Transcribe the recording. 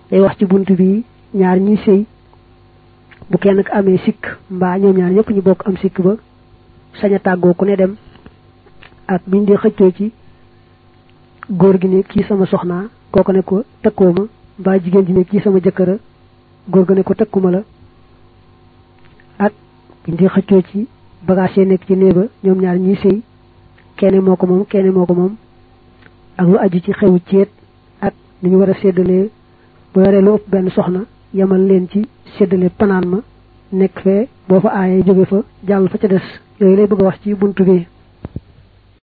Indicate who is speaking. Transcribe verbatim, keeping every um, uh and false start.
Speaker 1: day wax ci buntu bi ñaar ñi sey bu kenn ak amé sik mba ñoom ñaar ñëpp ñu bokk am sik ba saña taggo ku ne dem ak biñ di xëccoo ci góor gi ne kii sama soxna koko ne ko takkoma ba jigéen ji ne kii sama jëkkëra góor ga ne ko takkuma la ak biñ di xëccoo ci bagage nekk ci néeba ñoom ñaar ñi sey kenn moko mom kenn moko mom ak lu aju ci xewu ciet ak ni ñu wara sédalé bu yoré lu ëpp benn soxna yamal leen ci sédalé panaan ma nekk fee boo fa aaye jóge fa jàll fa ca des yooyu lay bëgg wax ci buntu bi